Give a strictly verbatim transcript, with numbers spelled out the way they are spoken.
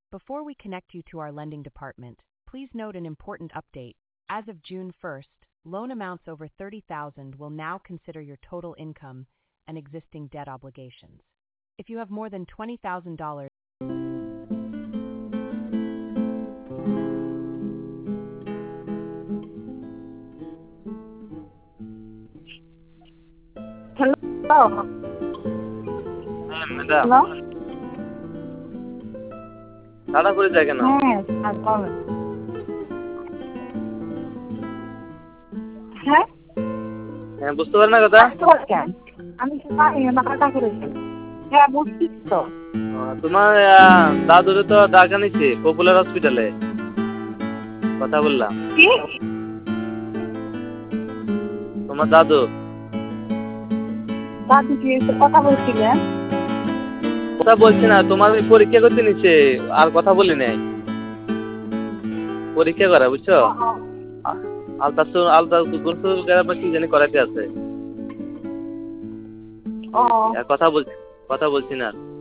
Before we connect you to our lending department, please note an important update. As of June first, loan amounts over thirty thousand will now consider your total income and existing debt obligations. If you have more than twenty thousand dollars, Hello. হ্যাঁ madam, Hello? তাড়া করে যায় কেন? হ্যাঁ, sir বলেন। হ্যাঁ? হ্যাঁ, বুঝতে পারেন না কথা? আসতে পারি কেন? আমি তো জানি না টাকা করেছি। হ্যাঁ, বুঝছি তো। আহ, তোমার আহ, দাদুরে তো ডাকা নিচ্ছে পপুলার হসপিটালে, কথা বললাম। কি? তোমার দাদু দাদু কি এসে কথা বলছিলেন? কথা বলছি না, তোমার ওই পরীক্ষা করতে নিচ্ছে, আর কথা বলি নাই। পরীক্ষা করা বুঝছো, আলতাসু আলতাসু কি জানি করাতে আছে। ও আর কথা বলছি কথা বলছি না।